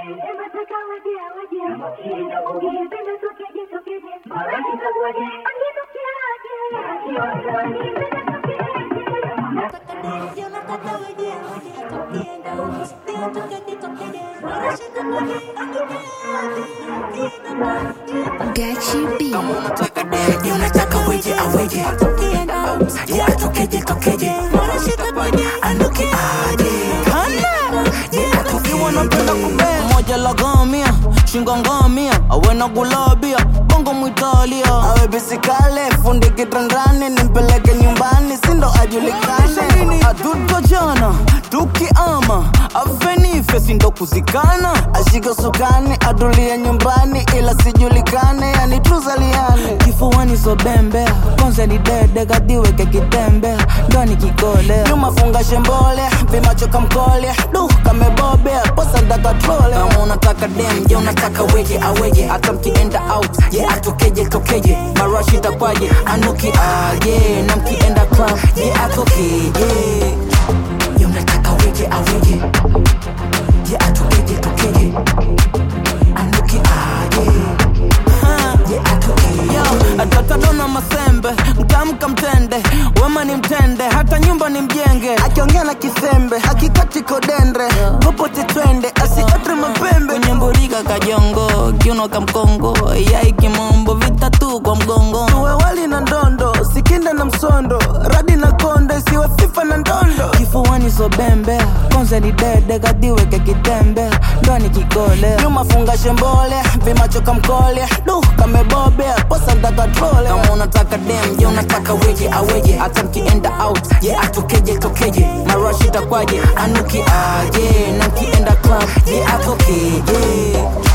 Gachi B. Unataka weje aweje, yeah tokeje tokeje, anuki aje yeah tokeje. Wanapenda kubea moja la gamia, shingo ngamia, awe na gulabia, bongo mwitalia, awe bisikale, fundi kitandani, nimpeleke nyumbani, sindo ajulikane. Aduto jana, tukiama, avenife sindo kuzikana, ashika sukani, adulia nyumbani, ila sijulikane, yani tuzaliane. Kifuani so bembea, konse ni dede, kadiweke kitembea, ndani kikole, nyuma funga shembole, vimacho kamkole, kamebobea, posa ndaka trole. Kama unataka dem, je unataka weje aweje, ata mkienda out, je atokeje tokeje, marashi takwaje, anuki aje, na mkienda club, je atokeje. Je unataka weje aweje, je atokeje tokeje, anuki aje je atokeje. Yo, atatadona masembe, mtamka mtende, wema ni mtende, hata nyumba ni mjenge. Akiongea na kisembe, hakikati kodendre, popote twende, asiotre mapembe. Kunyemburika kajongo, kiuno kamkongo, yai kimombo, vitatu kwa mgongo. Tuwe wali na ndondo, sikinde na msondo, radi na konde, siwe fifa na ndondo. Kifuani so bembe, konse ni dede, kadiweke kitembe, ndani kikole, nyuma funga shembole, vimacho kamkole, kamebobea, posa ndaka trole. Kama unataka dem, je unataka weje aweje, ata mkienda out, je atokeje tokeje, marashi takwaje, anuki aje, na mkienda club, je atokeje.